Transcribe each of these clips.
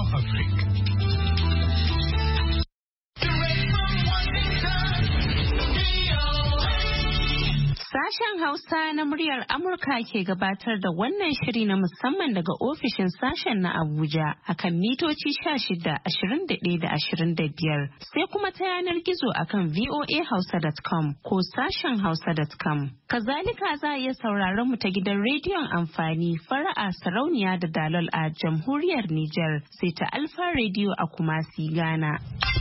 Afrique. Sashen Hausa na muryar Amurka ke gabatar da wannan shiri na musamman daga ofishin sashen na Abuja akan mitoci 16, 21 da 25 sai kuma ta yanar gizo akan voahausa.com ko sashen hausa.com. Kazalika za a iya sauraron mu ta gidan rediyon amfani fara'a sarauniya da dalol a jamhuriyar Nijar sai ta Alfa Radio a Kumasi, Ghana.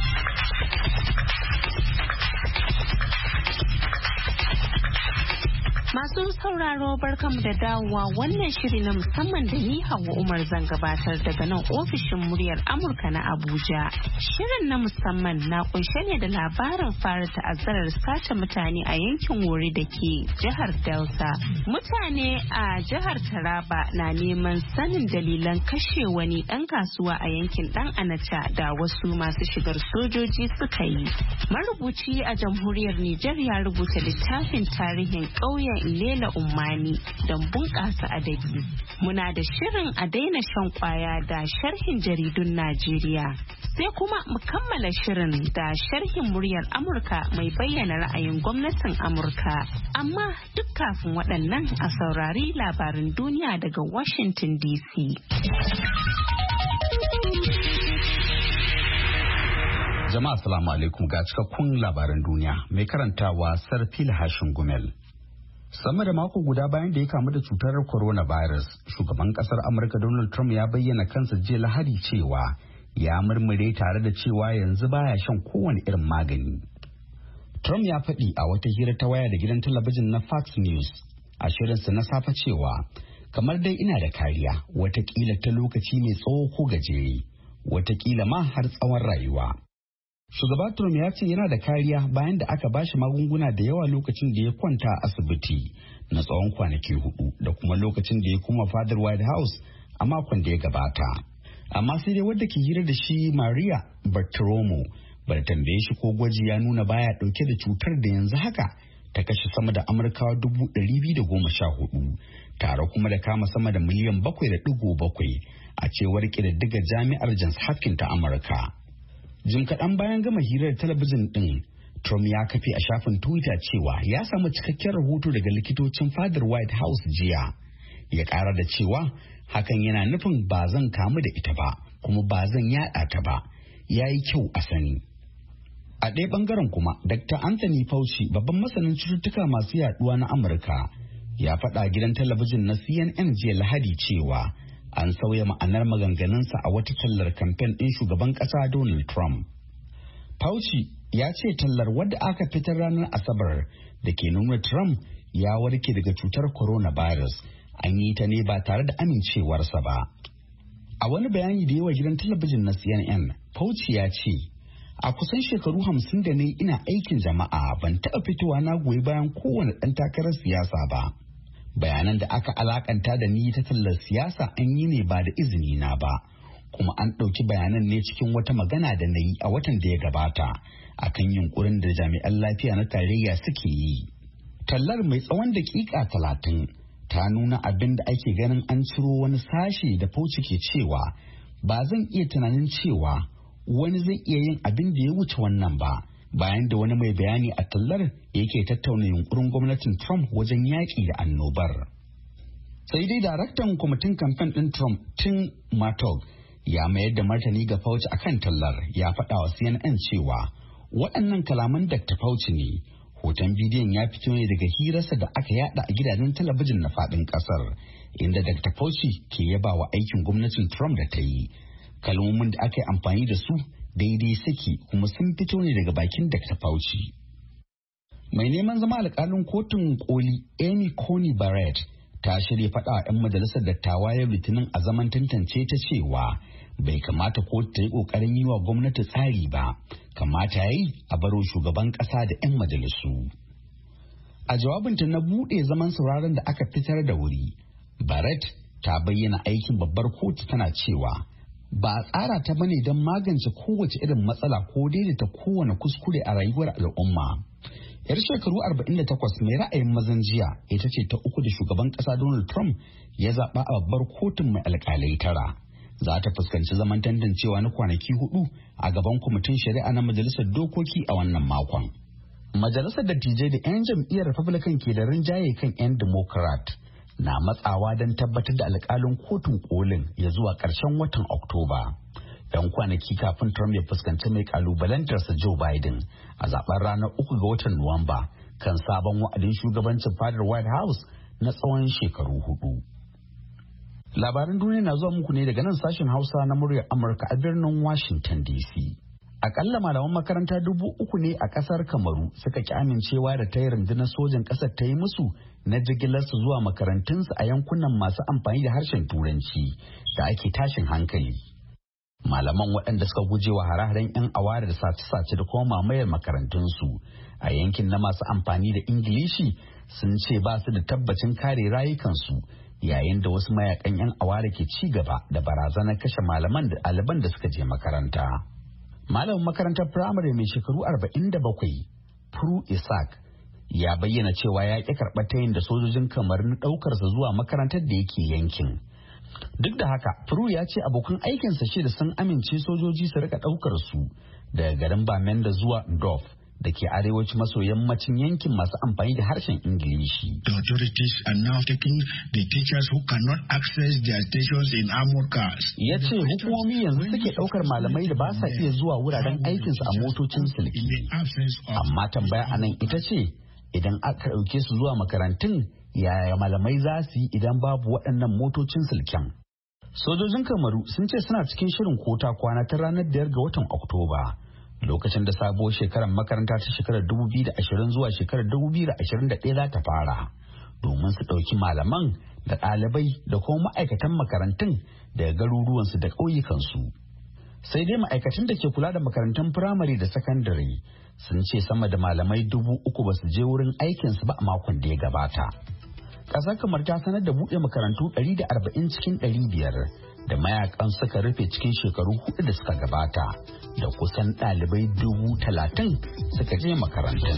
Masu sauraro barkamu da dawowa wannan shiri na musamman da ni Hauwa Umar zan gabatar daga nan ofishin muryar Amurka na Abuja. Shirin na musamman na kunshe ne da labarin fara ta'azzarar sace mutane a yankin Wori da ke jihar Delta. Mutane a jihar Taraba na neman sanin dalilan kashe wani ɗan kasuwa a yankin ɗan Anacha da wasu masu shigar sojoji suka yi. Marubuci a jamhuriyar Nijar ya rubuta littafin tarihin ƙauyen Lela Ummani don bunƙasa adabi. Muna da shirin a daina shan kwaya da sharhin jaridun Najeriya. Sai kuma mu kammala shirin da sharhin muryar Amurka mai bayyana ra'ayin gwamnatin Amurka. Amma duk kafin waɗannan a saurari labarin duniya daga Washington DC. Jama'a assalamu alaikum ga cikakkun labaran duniya mai karantawa Sarfil Hashin Gumel. Sama da mako guda bayan da ya kamu da cutar coronavirus, shugaban kasar Amurka Donald Trump ya bayyana kansa jiya Lahadi cewa ya murmure tare da cewa yanzu baya shan kowane irin magani. Trump ya faɗi a wata hira ta waya da gidan talabijin na Fox News a shirinsa na safe cewa kamar dai ina da kariya, watakila ta lokaci mai tsawo ko gajere, watakila ma har tsawon rayuwa. Shugaba Trump ya ce yana da kariya bayan da aka bashi magunguna da yawa lokacin da ya kwanta a asibiti na tsawon kwanaki 4 da kuma lokacin da ya kuma fadar White House a makon da ya gabata. Amma sai dai wadda ke hira da shi Maria Bartiromo bar tambaye shi ko gwaji ya nuna baya dauke da cutar da yanzu haka ta kashe sama da Amurkawa 214 tare kuma da kama sama da miliyan 7.7 a cewar ƙididdigar jami'ar Johns Hopkins ta Amurka. Jim kaɗan bayan gama hirar talabijin ɗin, Trump ya kafe a shafin Twitter cewa ya samu cikakken rahoto daga likitocin fadar White House jiya. Ya ƙara da cewa hakan yana nufin ba zan kamu da ita ba, kuma ba zan yaɗa ta ba. Ya yi kyau a sani. A ɗaya ɓangaren kuma, Dr. Anthony Fauci, babban masanin cututtuka masu yaɗuwa na Amurka, ya faɗa gidan talabijin na CNN jiya Lahadi cewa an sauya ma'anar maganganunsa a wata tallar kamfen ɗin shugaban ƙasa Donald Trump. Fauci ya ce tallar wadda aka fitar ranar Asabar da ke nuna Trump ya warke daga cutar coronavirus an yi ta ne ba tare da amincewarsa ba. A wani bayani da yawa gidan talabijin na CNN, Fauci ya ce, a kusan shekaru 50 da ne ina aikin jama'a ban taɓa fitowa na goyi bayan kowane ɗan takarar siyasa ba. Bayanan da aka alakanta da ni ta tallar siyasa an yi ne ba da izini na ba, kuma an ɗauki bayanan ne cikin wata magana da na yi a watan da ya gabata akan yunkurin da jami'an lafiya na tarayya suke yi. Tallar mai tsawon daƙiƙa 30 ta nuna abin da ake ganin an ciro wani sashe da Fauci ke cewa ba zan iya tunanin cewa wani zai iya yin abin da ya wuce wannan ba. Bayan da wani mai bayani a tallar yake tattauna yunkurin gwamnatin Trump wajen yaƙi da annobar. Sai dai daraktan kwamitin kamfen ɗin Trump Tim Matog ya mayar da martani ga Fauci akan tallar, ya faɗa wa CNN cewa waɗannan kalaman Dr. Fauci ne. Hoton bidiyon ya fito ne daga hirarsa da aka yada a gidajen talabijin na faɗin ƙasar, inda Dr. Fauci ke yaba wa aikin gwamnatin Trump da ta yi. Kalmomin da aka yi amfani da su daidai suke kuma sun fito ne daga bakin Dr. Fauci. Mai neman zama alƙalin kotun koli Amy Coney Barrett ta shirya faɗa wa 'yan majalisar dattawa yau Litinin a zaman tantance ta cewa bai kamata kotu ta yi ƙoƙarin yi wa gwamnati tsari ba, kamata ya yi a baro shugaban ƙasa da 'yan majalisu. A jawabinta na buɗe zaman sauraron da aka fitar da wuri, Barrett ta bayyana aikin babbar kotu tana cewa ba a tsara ta bane don magance kowace irin matsala ko daidaita kowane kuskure a rayuwar al'umma. Yar shekaru 48 mai ra'ayin mazan jiya ita ce ta uku da shugaban kasa Donald Trump ya zaɓa a babbar kotun mai alƙalai 9. za ta fuskanci zaman tantancewa na kwanaki 4 a gaban kwamitin shari'a na majalisar dokoki a wannan makon. Majalisar dattijai da 'yan jam'iyyar Republican ke da rinjaye kan 'yan Democrat na matsawa don tabbatar da alkalin kotun kolin ya zuwa ƙarshen watan Oktoba. 'Yan kwanaki kafin Trump ya fuskanci mai kalubalantarsa Joe Biden a zaben ranar 3 ga watan Nuwamba kan sabon wa'adin shugabancin fadar White House na tsawon shekaru 4. Labaran duniya na zuwa muku ne daga nan sashen Hausa na muryar Amurka a birnin Washington DC. Akalla malaman makaranta 3,000 ne a kasar Kamaru suka ki amincewa da tayin rundunar sojan kasar ta yi musu na jigilarsu zuwa makarantunsu a yankunan masu amfani da harshen Turanci da ake tashin hankali. Malaman waɗanda suka guje wa hare-haren 'yan aware da sace-sace da kuma mamayar makarantunsu a yankin na masu amfani da Ingilishi sun ce ba su da tabbacin kare rayukansu yayin da wasu mayakan 'yan aware ke ci gaba da barazanar kashe malaman da ɗaliban da suka je makaranta. Malamin makarantar firamare mai shekaru 47, Pru Isaac, ya bayyana cewa ya ƙi karɓar tayin da sojojin kamar na ɗaukarsa zuwa makarantar da yake yankin. Duk da haka, Pru ya ce abokan aikinsa shida sun amince sojoji su rika ɗaukar su daga garin Bamenda zuwa Ndof da ke arewaci maso yammacin yankin masu amfani da harshen Ingilishi. The authorities are now taking the teachers who cannot access their stations in armored cars. Ya ce hukumomi yanzu suke ɗaukar malamai da ba sa iya zuwa wuraren aikinsu a motocin silki. Amma tambaya anan ita ce, idan aka ɗauke su zuwa makarantun, yaya malamai za su yi idan babu waɗannan motocin silken? Sojojin Kamaru sun ce suna cikin shirin kota kwana ta ranar 5 ga watan Oktoba. Lokacin da sabuwar shekarar makaranta ta shekarar 2020 zuwa shekarar 2021 za ta fara, domin su ɗauki malaman da ɗalibai da kuma ma'aikatan makarantun daga garuruwansu da ƙauyukansu. Sai dai ma'aikatan da ke kula da makarantun firamare da sakandare sun ce sama da malamai 3,000 ba su je wurin aikinsu ba a makon da ya gabata. Ƙasar kamar ta sanar da buɗe makarantu 140 cikin 500 da mayakan suka rufe cikin shekaru 4 da suka gabata, da kusan ɗalibai 30,000 suka je makarantun.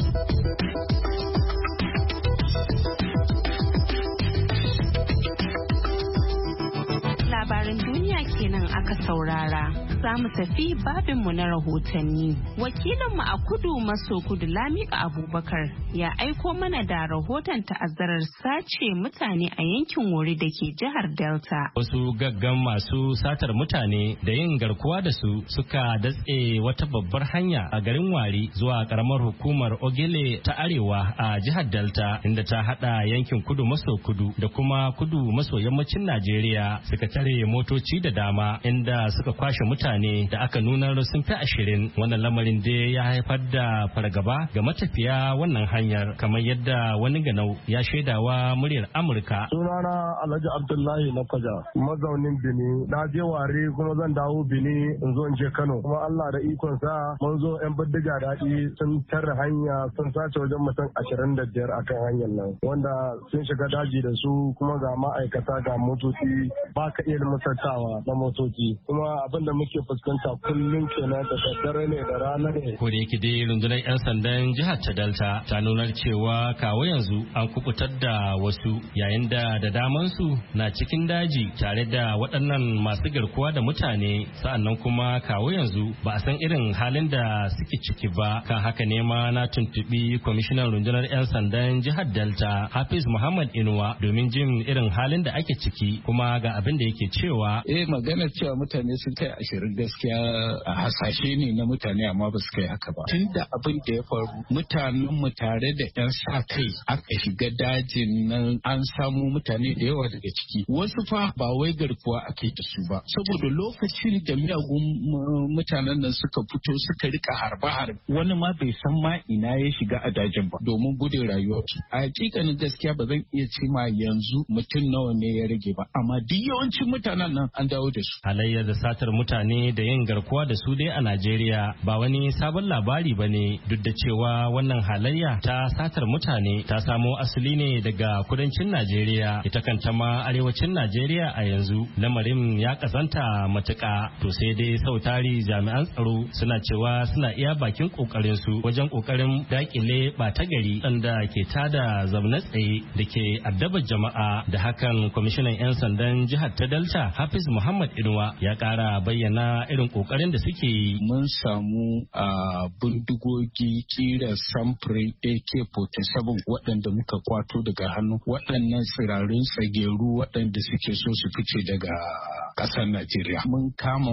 Labaran duniya kenan aka saurara. Za mu tafi babinmu na rahotanni. Wakilinmu a kudu maso kudu Lamiƙa Abubakar ya aiko mana da rahoton ta'azzarar sace mutane a yankin Wori da ke jihar Delta. Wasu gaggan masu satar mutane da yin garkuwa da su suka datse wata babbar hanya a garin Wari zuwa karamar hukumar Ogele ta Arewa a jihar Delta, inda ta hada yankin kudu maso kudu da kuma kudu maso yammacin Najeriya. Suka tare motoci da dama inda suka kwashe mutane da aka nuna sun fi 20. Wannan lamarin dai ya haifar da fargaba ga matafiya wannan hanyar, kamar yadda wani ganau ya shaidawa muryar Amurka. Sunana Alhaji Abdullahi na Kwaja, mazaunin Bini. Na je Ware kuma zan dawo Bini in zo in je Kano. Kuma Allah da ikon sa mun zo yan bindiga daɗi sun tare hanya, sun sace wajen mutum 25 akan hanyar nan, wanda sun shiga daji da su, kuma ga ma'aikata ga motoci, ba ka iya mutuntawa na motoci. Kuma abin da muke fuskanta kullum kenan, da daddare ne da rana ne. Ko da yake dai rundunar 'yan sandan jihar ta Delta ta nunar cewa kawo yanzu an kubutar da wasu, yayin da daman su na cikin daji tare da waɗannan masu garkuwa da mutane. Sa'annan kuma kawo yanzu ba a san irin halin da suke ciki ba. Kan haka ne ma na tuntuɓi kwamishinan rundunar 'yan sandan jihar Delta Hafiz Muhammad Inuwa domin jin irin halin da ake ciki, kuma ga abin da yake cewa. Maganar cewa mutane sun kai 20 gaskiya a hasashe ne na mutane, amma ba su kai haka ba. Tun da abin da ya faru, mutanen mu tare da 'yan sa kai aka shiga dajin nan, an samu mutane da yawa daga ciki. Wasu fa ba wai garkuwa ake da su ba, saboda lokacin da miyagun mutanen nan suka fito suka rika harbe-harbe, wani ma bai san ma ina ya shiga a dajin ba domin gudun rayuwarsu. A hakikanin gaskiya ba zan iya ce ma yanzu mutum nawa ne ya rage ba, amma duk yawancin mutanen nan an dawo da su. Halayyar da satar mutane da yin garkuwa da su dai a Najeriya ba wani sabon labari ba ne, duk da cewa wannan halayya ta satar mutane ta samo asali ne daga kudancin Najeriya, ita kanta ma arewacin Najeriya a yanzu lamarin ya kasanta matuƙa. To sai dai sautari jami'an tsaro suna cewa suna iya bakin kokarin su wajen kokarin dakile bata gari wanda ke tada zaune tsaye da ke addabar jama'a. Da hakan kwamishinan 'yan sandan jihar ta Delta Hafiz Muhammad Muhammad Inuwa ya kara bayyana irin kokarin da suke yi. Mun samu bindigogi kira samfurin AK-47 waɗanda muka kwato daga hannu waɗannan tsirarun tsageru waɗanda suke so su fice daga ƙasar Najeriya. Mun kama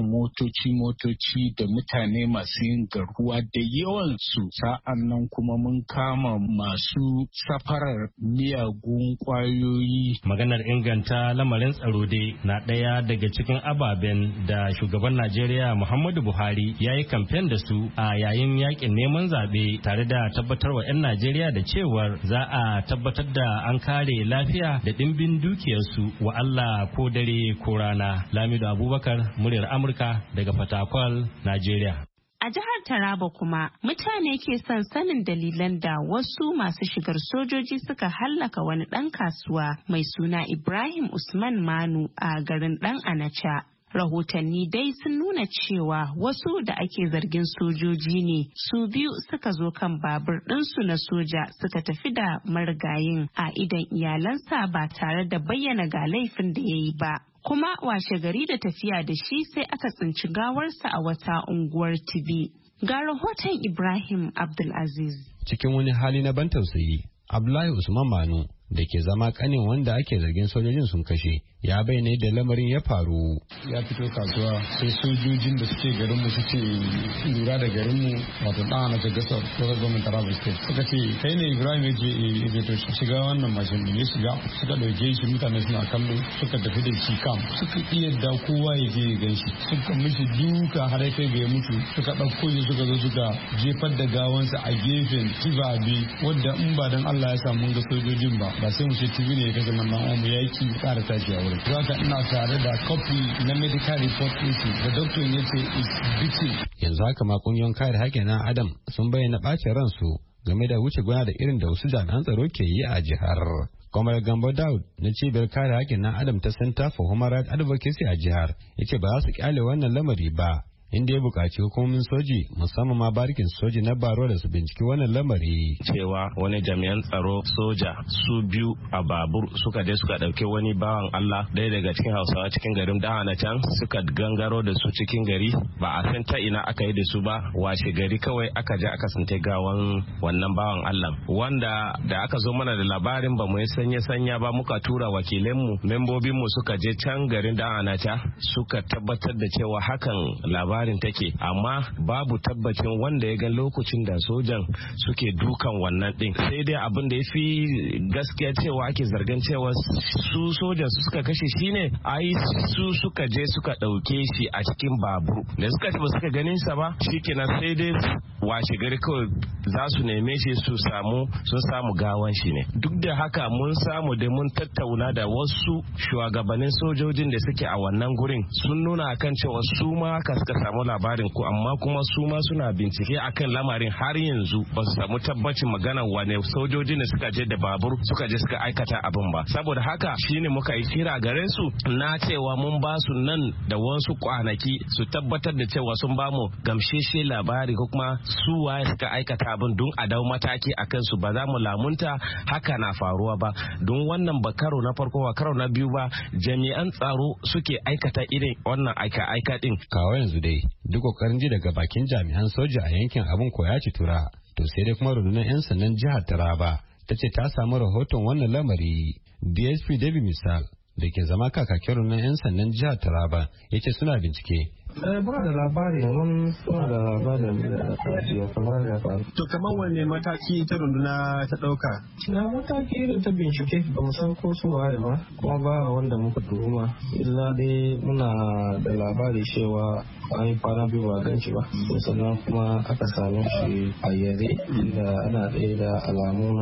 motoci da mutane masu yin garkuwa da yawansu, sa'an nan kuma mun kama masu safarar miyagun ƙwayoyi. Maganar inganta lamarin tsaro dai na ɗaya daga cikin ababen da shugaban Najeriya Muhammadu Buhari ya yi kamfen da su a yayin yakin neman zaɓe, tare da tabbatarwa 'yan Najeriya da cewar za a tabbatar da an kare lafiya da ɗimbin dukiyarsu wa Allah ko dare ko rana. Lamido Abubakar, muryar Amurka daga Fatakwal, Najeriya. A jihar Taraba kuma mutane ke son sanin dalilan da wasu masu shigar sojoji suka hallaka wani ɗan kasuwa mai suna Ibrahim Usman Manu a garin Ɗan Anacha. Rahotanni dai sun nuna cewa wasu da ake zargin sojoji ne su biyu suka zo kan babur ɗinsu na soja suka tafi da marigayin a idan iyalansa ba tare da bayyana ga laifin da ya yi ba. Kuma washe gari da tafiya da shi sai aka tsinci gawarsa a wata unguwar Tibi. Ga rahoton Ibrahim Abdulaziz. Cikin wani hali na ban tausayi, Abdullahi Usman Manu da ke zama kanin wanda ake zargin sojojin sun kashe ya bayyana da lamarin ya faru. Ya fito kasuwa sai sojojin da suke garinmu suke lura da garinmu wato ɗan na gasar local government Taraba State suka ce kai ne Ibrahim ya to shiga wannan mashin ne ya shiga suka ɗauke shi mutane suna kallo suka tafi da shi kam suka iya da kowa ya je ya gan shi suka mishi duka har kai ga ya mutu suka ɗauko shi suka zo suka jefar da gawansa a gefen tibabe wadda in ba dan Allah ya samu ga sojojin ba sai mu ce TV ne ya kashe mannan mu yaki ƙara tashi a wurin. Zaka ina tare da copy na medical report ɗinki da doctor ya ce is bitin. Yanzu haka ma kungiyoyin kare haƙƙin ɗan Adam sun bayyana ɓacin ransu game da wuce gona da irin da wasu jami'an tsaro ke yi a jihar. Kwamar Gambo Daud na cibiyar kare haƙƙin ɗan Adam ta Center for Human Rights Advocacy a jihar ya ce ba za su kyale wannan lamari ba. Inda ya buƙaci hukumomin soji musamman ma barikin soji na baro da su binciki wannan lamari. Cewa wani jami'an tsaro soja su biyu a babur suka je suka ɗauki wani bawan Allah ɗaya daga cikin Hausawa cikin garin Dahana can suka gangaro da su cikin gari ba a san ta ina aka yi da su ba washe gari kawai aka je aka sante gawan wannan bawan Allah wanda da aka zo mana da labarin ba mu yi sanya ba muka tura wakilanmu membobinmu suka je can garin Dahana suka tabbatar da cewa hakan labarin take amma babu tabbacin wanda ya ga lokacin da sojan suke dukan wannan din sai dai abin da ya fi gaskiya cewa ake zargan cewa su sojan su suka kashe shi ne ai su suka je suka ɗauke shi a cikin babur da suka ce ba suka ganin sa ba shikenan sai dai washe gari kawai za su neme shi sun samu gawan shi ne duk da haka mun samu da mun tattauna da wasu shugabannin sojojin da suke a wannan gurin sun nuna kan cewa su ma haka suka samu labarin ku amma kuma su ma suna bincike akan lamarin har yanzu ba su samu tabbacin magana wane sojojin da suka je da babur suka je suka aikata abin ba saboda haka shine muka yi kira gare su na cewa mun ba su nan da wasu kwanaki su tabbatar da cewa sun ba mu gamsheshe labari ko kuma su waye suka aikata abin don a dau mataki akan su ba za mu lamunta haka na faruwa ba don wannan ba karo na farko ba karo na biyu ba jami'an tsaro suke aikata irin wannan aika din kawo yanzu dai duk kokarin ji daga bakin jami'an soja a yankin abin koya ci tura to sai dai kuma rundunar 'yan sandan jihar Taraba ta ce ta samu rahoton wannan lamari. DSP David Misal da ke zama kakakin rundunar 'yan sandan jihar Taraba ya ce suna bincike. Ba da labari ba da labarin da ya kamar da faru. To kamar wanne mataki ta runduna ta ɗauka? Na mataki da ta bincike ba mu san ko su waye ba kuma ba wanda muka tuhuma illa dai muna da labari cewa an yi kwana biyu ba ganci ba sannan kuma aka same shi a yare inda ana ɗaya da alamu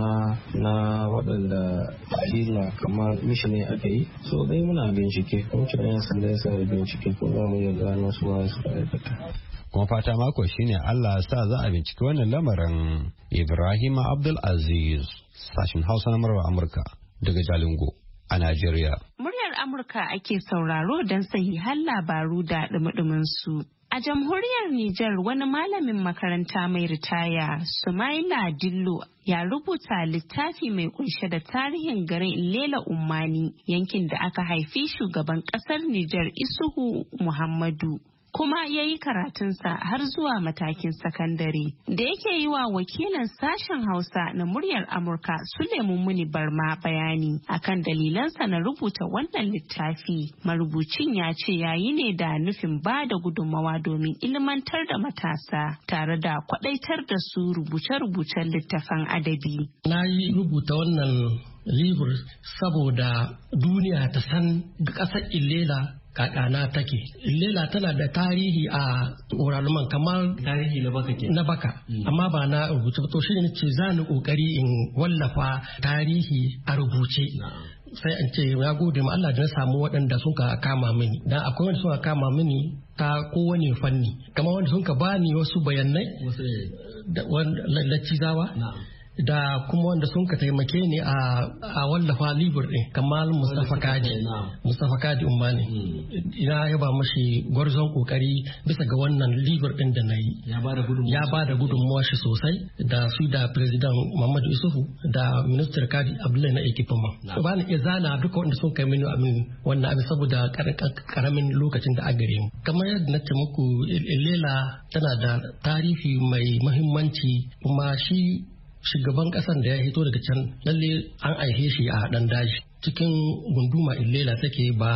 na waɗanda kila kamar mishi ne aka yi so dai muna bincike kuma cewa yan sanda ya sa bincike ko za mu iya gano su waye su aikata. Kuma fata mako shine Allah sa za a binciki wannan lamarin. Ibrahim Abdulaziz sashin Hausa na Amurka daga Jalingo a Najeriya. Muryar Muryar Amurka ake sauraro don sahihan labaru da dumudumin su. A jamhuriyar Nijar wani malamin makaranta mai ritaya Sumaila Dillo ya rubuta littafi mai kunshe da tarihin garin Ilela Ummani, yankin da aka haifi shugaban kasar Nijar Isuhu Muhammadu. Kuma ya yi karatunsa har zuwa matakin sakandare. Da yake yi wa wakilin sashen Hausa na muryar Amurka Suleiman Muni Barma bayani akan dalilansa na rubuta wannan littafi. Marubucin ya ce yayi ne da nufin ba da gudunmawa domin ilmantar da matasa tare da kwadaitar da su rubuce-rubucen littafan adabi. Na yi rubuta wannan libur saboda duniya ta san ƙasar Ilela kakana take. Ilela tana da tarihi a wuraluman kamar tarihi na baka amma ba na rubuce ba. To shi ne ce za ni kokari in wallafa tarihi a rubuce. Sai an ce ya gode ma Allah da na samu waɗanda suka kama mini, dan akwai wanda suka kama mini ta kowane fanni, kamar wanda suka bani wasu bayanai da lacizawa da kuma wanda sun ka taimake ni a wallafa libur ɗin kamar Mustapha Kadi Ummani. Ina yaba mashi gwarzon kokari bisa ga wannan libur ɗin da na yi. Ya ba da gudunmuwa shi sosai da su da President Muhammadu Isufu da Minister Kadi Abdullahi na Ekipama. Ba ni iya zana duka wanda sun kai mini wannan abin saboda karamin lokacin da a gare mu. Kamar yadda na ce muku, Ilela tana da tarihi mai muhimmanci, kuma shi shugaban kasan da ya hito daga can lalle an aihe shi a dan daji cikin gunduma Ilela take ba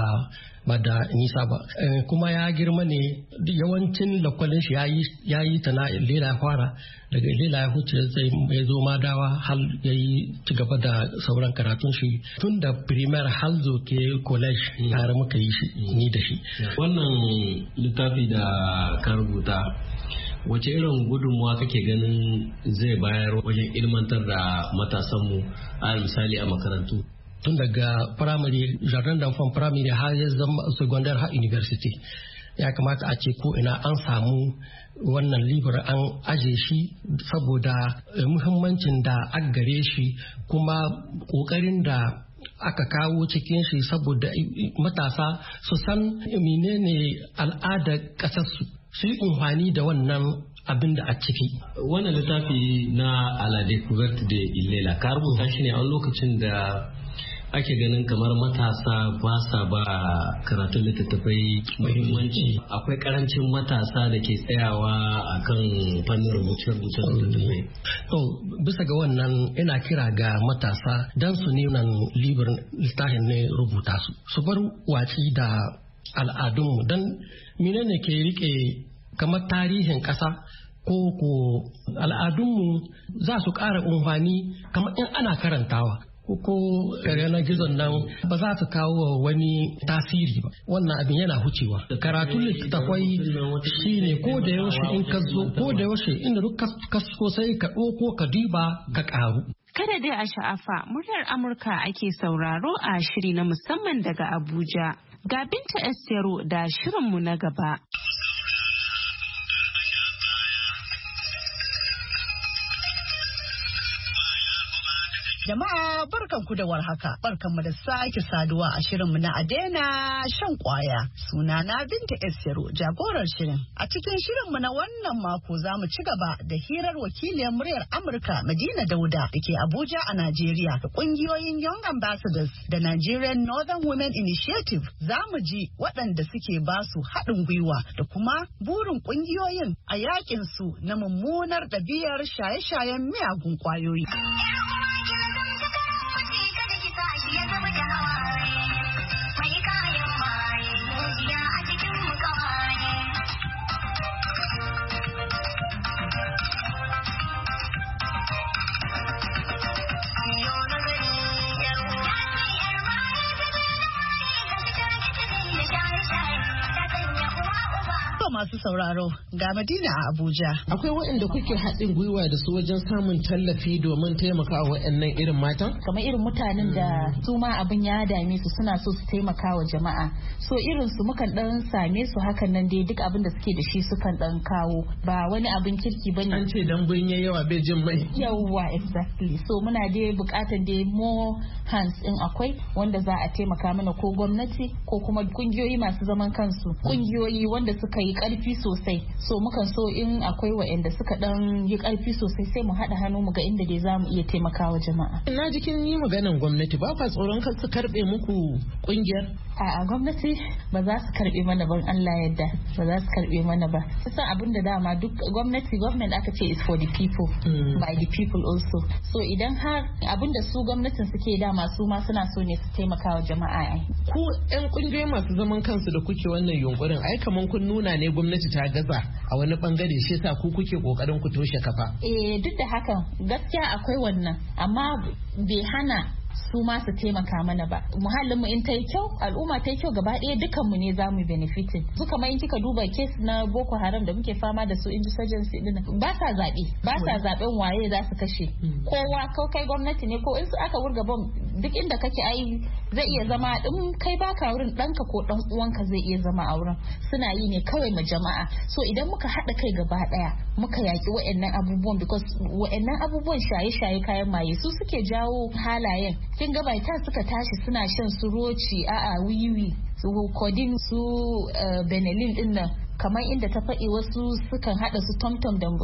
da nisa ba, kuma ya girma ne yawancin lakwalin shi ya yi ta na Ilela ya fara, daga Ilela ya huce ya zo Madawa har ya yi ci gaba da sauran karatun shi tun da primaire har zo ke college tare muka yi shi ni da shi. Wannan littafi da ka rubuta wace irin gudunmuwa kake ganin zai bayar wajen ilmantar da matasanmu a misali a makarantu? Tun daga primary, jardin d'enfant primary har ya zama secondary har university, ya kamata a ce ko ina an samu wannan libar an aje shi saboda muhimmancin da aka gare shi, kuma kokarin da aka kawo cikin shi saboda matasa su san menene al'adar ƙasarsu, su yi amfani da wannan abin da a ciki. Wannan littafi na A la découverte de Ilela ka rubuta shi ne a lokacin da ake ganin kamar matasa ba sa ba karatun littattafai muhimmanci. Akwai karancin matasa da ke tsayawa a kan fannin rubuce-rubucen littattafai. To bisa ga wannan ina kira ga matasa don su neman littafin ne rubuta su bar watsi da al'adunmu, don menene ke rike kamar tarihin ƙasa ko al'adunmu za su ƙara amfani kamar in ana karantawa ko yanar gizon nan ba za su kawo wani tasiri ba. Wannan abin yana hucewa. Karatun littattafai shi ne ko da yaushe in ka zo, ko da yaushe inda duk ka so sai ka ɗauko ka diba ka ƙaru. Kada dai a sha'afa, muryar Amurka ake sauraro a shiri na musamman daga Abuja. Ga Binta Estero da shirinmu na gaba. Jama'a barkanku da warhaka, barkanmu da sake saduwa a shirinmu na Adena shan kwaya. Sunana Binta Esero, jagorar shirin. A cikin shirinmu na wannan mako za mu ci gaba da hirar wakiliyar muryar Amurka Madina Dauda da ke Abuja a Najeriya da kungiyoyin Young Ambassadors da Nigerian Northern Women Initiative. Za mu ji waɗanda suke basu haɗin gwiwa da kuma burin kungiyoyin a yakin su na mummunar ɗabi'ar shaye-shayen miyagun kwayoyi. To masu sauraro ga Madina a Abuja. Akwai waɗanda kuke haɗin gwiwa da su wajen samun tallafi domin taimakawa waɗannan irin matan? Kamar irin mutanen da su ma abin ya dame su suna so su taimaka wa jama'a. So irin su mukan dan same su hakan nan dai duk abin da suke da shi sukan dan kawo. Ba wani abin kirki bane. An ce dan gunye yawa bai jin mai. Yawwa exactly. So muna dai bukatar dai more hands in akwai wanda za a taimaka mana ko gwamnati ko kuma kungiyoyi masu zaman kansu. Kungiyoyi wanda suka yi karfi sosai. So mukan so in akwai waɗanda suka dan yi karfi sosai sai mu haɗa hannu mu ga inda dai za mu iya taimakawa jama'a. Na ji kin yi maganan gwamnati ba fa tsoron kar su karbe muku kungiyar? A'a gwamnati ba za su karbe mana ban Allah yadda ba za su karbe mana ba. Kusan abin da dama duk government aka ce is for the people by the people also. So idan har abin da su gwamnatin suke dama su ma suna so ne su taimakawa jama'a. Ku ƴan kungiyoyi masu zaman kansu da kuke wannan yunkurin ai kaman kun nuna ne gwamnati ta gaza a wani bangare shi yasa ku kuke kokarin ku toshe kafa. Duk da hakan gaskiya akwai wannan amma bai hana su ma su taimaka mana ba. Muhallin mu in ta yi kyau al'umma ta yi kyau gaba ɗaya dukan mu ne za mu benefitin. Su kamar in kika duba kes na Boko Haram da muke fama da su insurgency din ba sa zaben waye za su kashe. Kowa ko kai gwamnati ne ko in su aka wurga bom duk inda kake ai zai iya zama in kai baka wurin ɗanka ko ɗan uwanka zai iya zama a wurin. Suna yi ne kawai ma jama'a. So idan muka haɗa kai gaba ɗaya muka yaki wa'annan abubuwan because wa'annan abubuwan shaye-shaye kayan maye su suke jawo halayen. Kin ga bai suka tashi suna shan su roci wiwi su kodin su benelin din nan kamar inda ta faɗi wasu sukan haɗa su tomtom da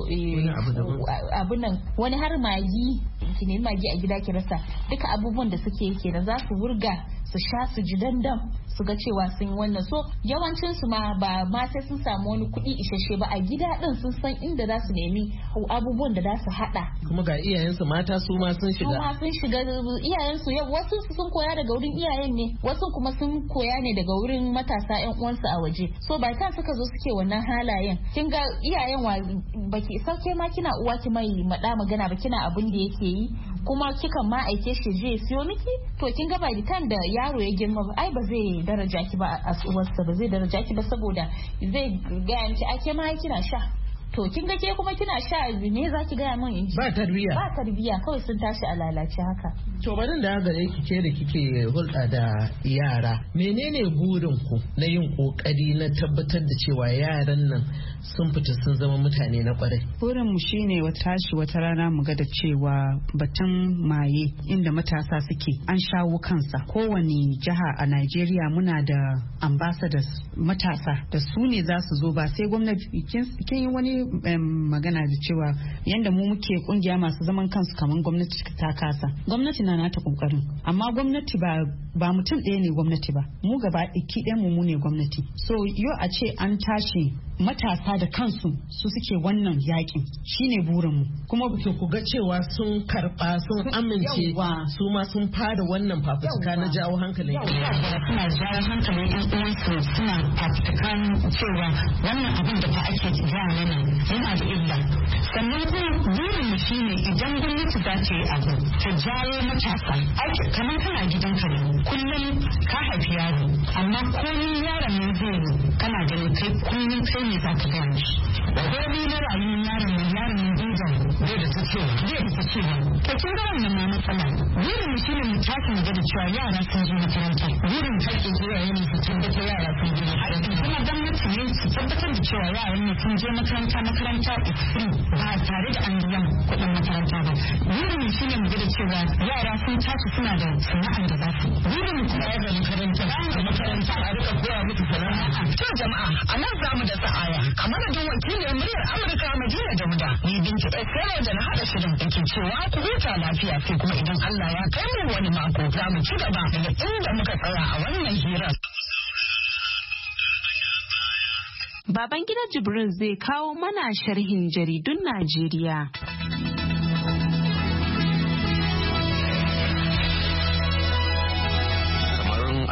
abu nan wani har magi ki nemi magi a gida ki rasa duka abubuwan da suke kenan za su wurga su sha su ji dandam su ga cewa sun yi wannan so yawancin su ma ba ma sai sun samu wani kuɗi isasshe ba a gida din sun san inda za su nemi abubuwan da za su haɗa kuma ga iyayensu mata su ma sun shiga iyayensu wasu sun koya daga wurin iyayen ne wasu kuma sun koya ne daga wurin matasa yan uwansu a waje so ba ta suka zo suke wannan halayen kin ga iyayen wa baki sauke ma kina uwa ki mai mada magana ba kina abin da yake yi kuma kikan ma aike shi je siyo miki to kin ga by the time da yaro ya girma ai ba zai daraja ki ba a uwarsa ba zai daraja ki ba saboda zai ga miki ake ma kina sha to kin ga ke kuma kina sha me zaki gaya min in ba tarbiya kawai sun tashi a lalace haka to bari da gare ki ke da kike hulɗa da yara menene burin ku na yin kokari na tabbatar da cewa yaran nan sun fita sun zama mutane na kwarai burin mu shine wata tashi wata rana mu ga da cewa batun maye inda matasa suke an shawo kansa kowane jiha a Najeriya muna da ambassadors matasa da su ne za su zo ba sai gwamnati kin yi wani magana da cewa yanda mu muke kungiya masu zaman kansu kamar gwamnati ta kasa gwamnati na nata kokarin amma gwamnati ba mutum ɗaya ne gwamnati ba mu gaba ɗiki ɗaya mu ne gwamnati so yau a ce an tashi matasa da kansu su suke wannan yakin shine burin mu kuma ku ga cewa sun karba sun amince su ma sun fara wannan fafutuka na jawo hankalin suna jawo hankalin yan uwansu suna fafutukan cewa wannan abin da fa ake jawo mana yana da illa sannan kuma burin mu shine idan gwamnati za ta yi abu ta jawo matasa kamar kana gidan ka kullum ka haifi yaro amma komai yaron ne zai kana ganin kai kullum kai ne za ka gane shi komai na rayuwar yaron ne zai da ta cewa to kin ga wannan ma matsala burin mu shine mu tashi mu ga cewa yara sun je makaranta burin haƙƙin iyaye ne su tabbatar yara sun je makaranta kuma gwamnati ne su tabbatar da cewa yaran ne sun je makaranta ba tare da an biya kuɗin makaranta ba burin mu shine mu ga cewa yara sun tashi suna da sana'ar da za su burin mu kuma da makaranta a rika koya musu sana'a to jama'a a nan za mu da sa'aya a madadin wakilin muryar Amurka Madina Dauda ni Binta Esero da na haɗa shirin da ke cewa ku huta lafiya sai kuma idan Allah ya kai mu wani mako za mu ci gaba daga inda muka tsaya a wannan hirar. Babangida Jibrin zai kawo mana sharhin jaridun Najeriya.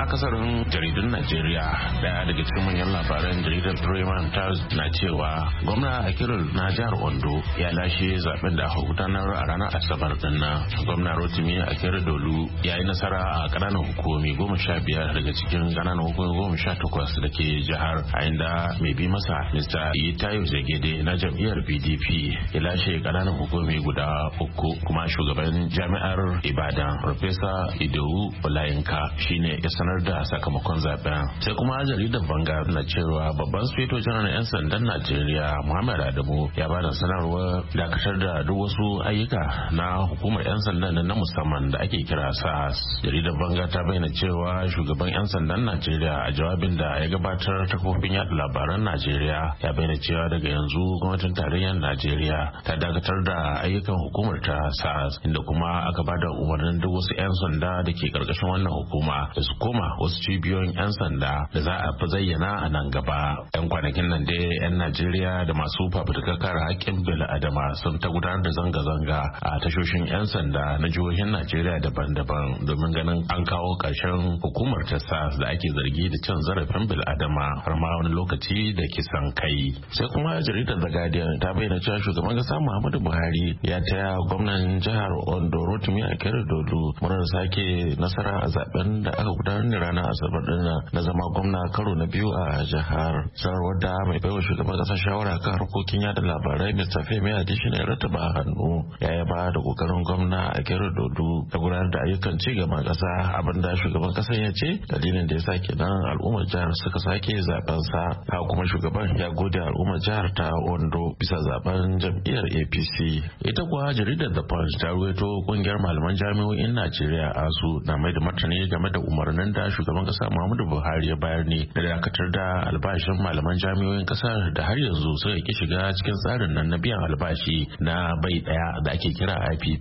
akasarin jaridun Najeriya. Daya daga cikin manyan labaran jaridar Premium Times na cewa gwamna Akilul na jihar Ondo ya lashe zaben da aka gudanar a ranar Asabar din nan. Gwamna Rotimi Akeredolu ya yi nasara a kananan hukumomi 15 daga cikin kananan hukumomi 18 da ke jihar, a inda mai bi masa Mr. Iyitayo Zegede na jam'iyyar PDP ya lashe kananan hukumomi guda 3, kuma shugaban jami'ar Ibadan Professor Idowu Olayinka shine ya sanar da sakamakon zaben. Sai kuma jaridar Vanguard na cewa babban sufeto janar 'yan sandan Najeriya Muhammad Adamu ya ba da sanarwar dakatar da duk wasu ayyuka na hukumar 'yan sandan na musamman da ake kira SAS. Jaridar Vanguard ta bayyana cewa shugaban 'yan sandan Najeriya a jawabin da ya gabatar ta kofin yada labaran Najeriya ya bayyana cewa daga yanzu gwamnatin tarayyar Najeriya ta dakatar da ayyukan hukumar ta SAS, inda kuma aka ba da umarnin duk wasu 'yan sanda da ke karkashin wannan hukuma da su koma wasu cibiyoyin 'yan sanda da za a fi zayyana a nan gaba. 'Yan kwanakin nan dai 'yan Najeriya da masu fafutukar kare haƙƙin bil'adama sun ta gudanar da zanga-zanga a tashoshin 'yan sanda na jihohin Najeriya daban-daban domin ganin an kawo ƙarshen hukumar ta SAS da ake zargi da cin zarafin bil'adama har ma wani lokaci da kisan kai. Sai kuma jaridar The Guardian ta bayyana cewa shugaban ƙasa Muhammadu Buhari ya taya gwamnan jihar Ondo Rotimi Akeredolu murnar sake nasara a zaben da aka gudanar ne ranar Asabar din na zama gwamna karo na biyu a jihar. Sanarwar da mai baiwa shugaban ƙasa shawara kan harkokin yada labarai Mr. Femi Adesina ya rattaba hannu ya yaba da kokarin gwamna Akeredolu da gudanar da ayyukan ci gaban ƙasa, abinda shugaban ƙasa ya ce dalilin da ya sa kenan al'ummar jihar suka sake zaben sa. Haka kuma shugaban ya gode al'ummar jihar ta Ondo bisa zaben jam'iyyar APC. Ita kuwa jaridar The Punch ta ruwaito kungiyar malaman jami'o'in Najeriya ASU na mai da martani game da umarnin da shugaban ƙasa Muhammadu Buhari ya bayar ne da dakatar da albashin malaman jami'o'in ƙasar da har yanzu suka ki shiga cikin tsarin nan na biyan albashi na bai daya da ake kira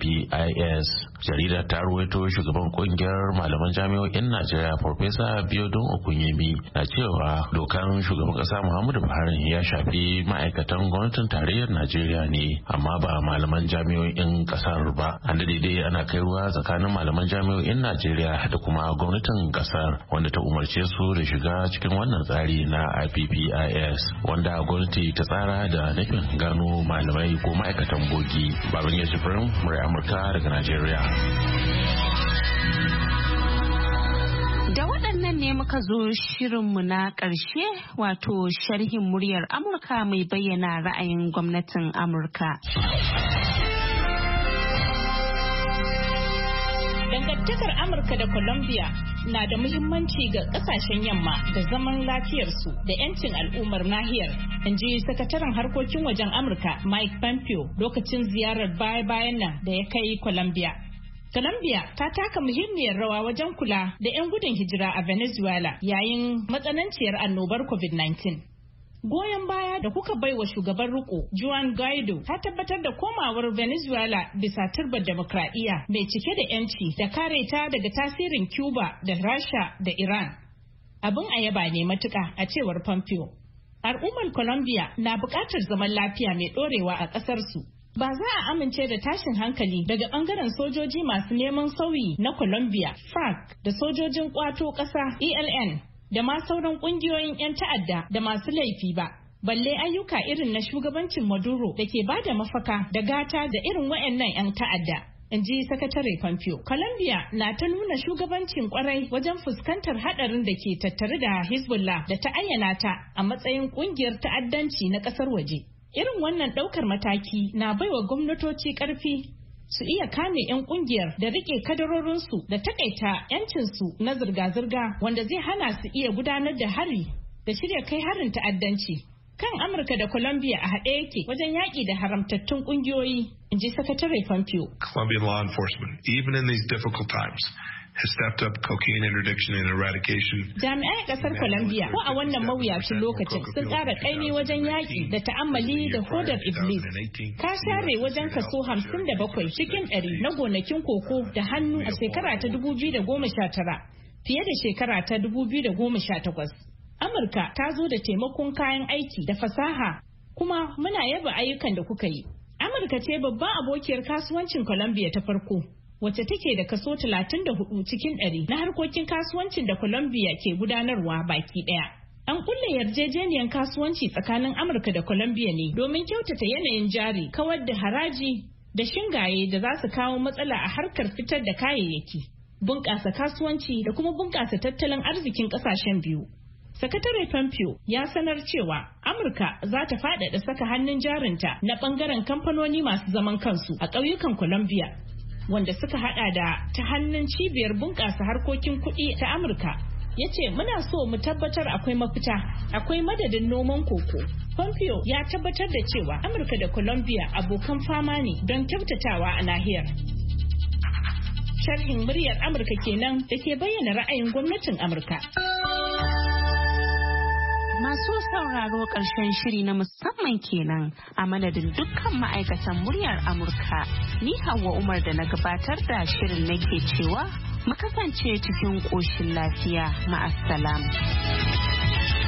IPPIS. Jaridar ta ruwaito shugaban kungiyar malaman jami'o'in Najeriya Professor Biodun Okunyemi na cewa dokan shugaban ƙasa Muhammadu Buhari ya shafi ma'aikatan gwamnatin tarayyar Najeriya ne, amma ba malaman jami'o'in ƙasar ba. An daidai ana kai ruwa tsakanin malaman jami'o'in Najeriya da kuma gwamnatin ƙasar, wanda ta umarce su da shiga cikin wannan tsari na IPPIS, wanda gwamnati ta tsara da nufin gano malamai ko ma'aikatan bogi. Baban ya Jibrin, murai Amurka daga Najeriya. Da waɗannan ne muka zo shirinmu na ƙarshe, wato sharhin muryar Amurka mai bayyana ra'ayin gwamnatin Amurka. Dangantakar Amurka da Colombia na da muhimmanci ga kasashen yamma da zaman lafiyarsu da 'yancin al'ummar nahiyar, in ji sakataren harkokin wajen Amurka Mike Pompeo lokacin ziyarar baya-bayan nan da ya kai Colombia. Colombia ta taka muhimmiyar rawa wajen kula da 'yan gudun hijira a Venezuela yayin matsananciyar annobar COVID-19. Goyon baya da kuka baiwa shugaban riko Juan Guaido ta tabbatar da komawar Venezuela bisa turbar demokradiyya mai cike da 'yanci da kare ta daga tasirin Cuba da Rasha da Iran. Abin a yaba ne matuƙa, a cewar Pompeo. Al'ummar Colombia na buƙatar zaman lafiya mai ɗorewa a ƙasarsu. Ba za a amince da tashin hankali daga ɓangaren sojoji masu neman sauyi na Colombia, FARC, da sojojin ƙwato ƙasa ELN, da ma sauran ƙungiyoyin 'yan ta'adda da masu laifi ba. Balle ayyuka irin na shugabancin Maduro da ke bada mafaka da gata da irin wayannan 'yan ta'adda. In ji Sakatare Pompeo. Colombia na ta nuna shugabancin kwarai wajen fuskantar hadarin da ke tattare da Hezbollah da ta ayyana ta a matsayin kungiyar ta'addanci na kasar waje. Irin wannan daukar mataki na baiwa gwamnatoci karfi su iya kame 'yan kungiyar da rike kadarorinsu da takaita 'yancinsu na zirga-zirga, wanda zai hana su iya gudanar da hari da shirya kai harin ta'addanci. Kan Amurka da Colombia a haɗe yake wajen yaƙi da haramtattun ƙungiyoyi, in ji Sakatare Pompeo. Colombian law enforcement, even in these difficult times, has stepped up cocaine interdiction and eradication. Jami'an ƙasar Colombia ko a wannan mawuyacin lokacin sun ƙara ƙaimi wajen yaƙi da ta'ammali da hodar Iblis. Ka share wajen kaso 57 cikin 100 na gonakin koko da hannu a shekara ta 2019 fiye da shekara ta 2018. Amurka ta zo da taimakon kayan aiki da fasaha, kuma muna yaba ayyukan da kuka yi. Amurka ce babban abokiyar kasuwancin Colombia ta farko. wacce take da kaso 34 cikin 100 na harkokin kasuwancin da Colombia ke gudanarwa baki ɗaya. An kulle yarjejeniyar kasuwanci tsakanin Amurka da Colombia ne domin kyautata yanayin jari, kawar da haraji da shingaye da za su kawo matsala a harkar fitar da kayayyaki, bunƙasa kasuwanci da kuma bunƙasa tattalin arzikin ƙasashen biyu. Sakatare Pompeo ya sanar cewa Amurka za ta faɗaɗa saka hannun jarinta na ɓangaren kamfanoni masu zaman kansu a ƙauyukan Colombia, wanda suka haɗa da ta hannun cibiyar bunƙasa harkokin kuɗi ta Amurka. Ya ce muna so mu tabbatar akwai mafita, akwai madadin noman koko. Pompeo ya tabbatar da cewa Amurka da Colombia abokan fama ne don kyautatawa a nahiyar. Sharhin muryar Amurka kenan da ke bayyana ra'ayin gwamnatin Amurka. Masu sauraro ƙarshen shiri na musamman kenan a madadin dukkan ma'aikatan muryar Amurka. Ni Hauwa Umar da na gabatar da shirin nake cewa mu kasance cikin ƙoshin lafiya. Ma'assalam.